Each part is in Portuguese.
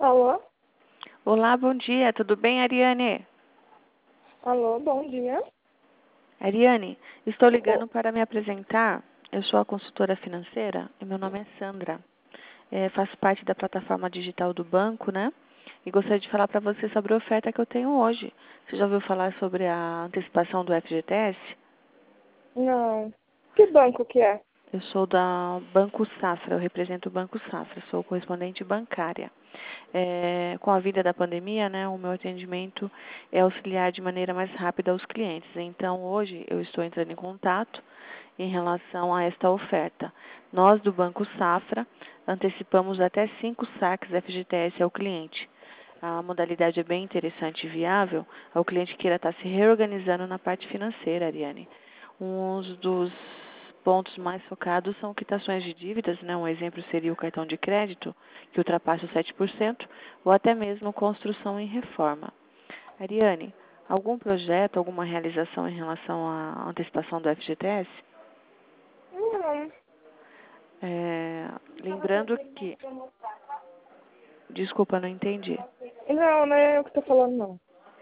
Alô? Olá, bom dia. Tudo bem, Ariane? Alô, bom dia. Ariane, estou O- ligando para me apresentar. Eu sou a consultora financeira e meu nome é Sandra. Faço parte da plataforma digital do banco, né? E gostaria de falar para você sobre a oferta que eu tenho hoje. Você já ouviu falar sobre a antecipação do FGTS? Não. Que banco que é? Eu sou da Banco Safra, eu represento o Banco Safra, sou correspondente bancária. Com a vida da pandemia, né, o meu atendimento é auxiliar de maneira mais rápida aos clientes. Então, hoje eu estou entrando em contato em relação a esta oferta. Nós, do Banco Safra, antecipamos até 5 saques FGTS ao cliente. A modalidade é bem interessante e viável ao cliente que queira estar se reorganizando na parte financeira, Ariane. Um dos pontos mais focados são quitações de dívidas, né? Um exemplo seria o cartão de crédito, que ultrapassa os 7%, ou até mesmo construção e reforma. Ariane, algum projeto, alguma realização em relação à antecipação do FGTS? Não. É, lembrando que... Desculpa, não entendi. Não, não é eu que tô falando, não.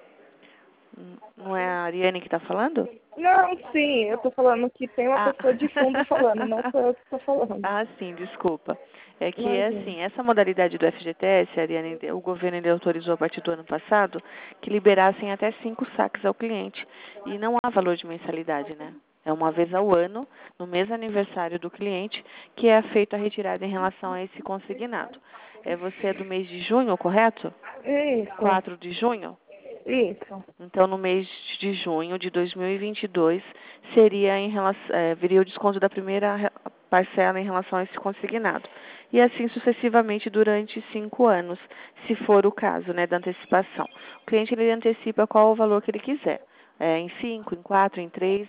Não é a Ariane que está falando? Não, sim, eu tô falando que tem uma Ah. pessoa de fundo falando, não sou eu que tô falando. Ah, sim, desculpa. É que é Imagina. assim, essa modalidade do FGTS, Ariane, o governo ele autorizou a partir do ano passado que liberassem até 5 saques ao cliente. E não há valor de mensalidade, né? É uma vez ao ano, no mês aniversário do cliente, que é feita a retirada em relação a esse consignado. Você é do mês de junho, correto? Isso, 4 de junho? isso. Então, no mês de junho de 2022, viria o desconto da primeira parcela em relação a esse consignado. E assim sucessivamente durante 5 anos, se for o caso, né, da antecipação. O cliente ele antecipa qual o valor que ele quiser. Em 5, em 4, em 3.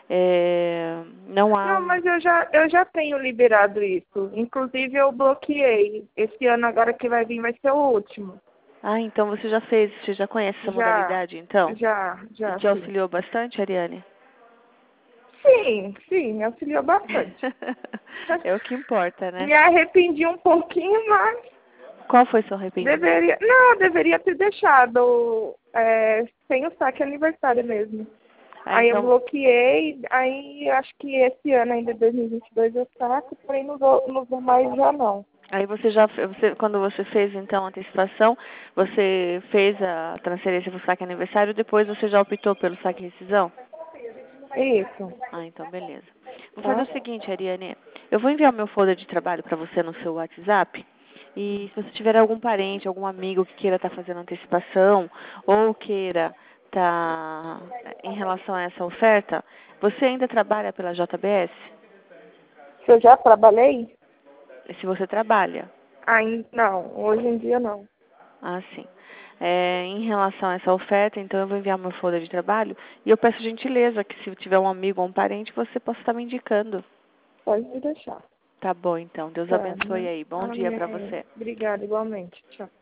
Não há Não, um... mas eu já tenho liberado isso. Inclusive eu bloqueei. Esse ano agora que vai vir vai ser o último. Ah, então você já conhece essa Já, modalidade, então? E já, te sim. auxiliou bastante, Ariane? Sim, sim, me auxiliou bastante. É o que importa, né? Me arrependi um pouquinho, mas Qual foi seu arrependimento? deveria ter deixado sem o saque aniversário mesmo. Ah, Aí eu então, bloqueei, aí acho que esse ano ainda, 2022, eu saco, porém não vou mais já não. aí quando você fez então a antecipação, você fez a transferência para o saque aniversário, depois você já optou pelo saque rescisão? Isso, Ah, então beleza. Vou fazer tá? o seguinte, Ariane, eu vou enviar o meu folder de trabalho para você no seu WhatsApp. E se você tiver algum parente, algum amigo que queira estar fazendo antecipação ou queira estar em relação a essa oferta, você ainda trabalha pela JBS? Se eu já trabalhei? Se você trabalha. Ainda não, hoje em dia não. Ah, sim. Em relação a essa oferta, então eu vou enviar meu folder de trabalho e eu peço gentileza que se tiver um amigo ou um parente, você possa estar me indicando. Pode me deixar. Tá bom, então. Deus Tá, abençoe aí. Bom dia para amém. você. Obrigada, igualmente. Tchau.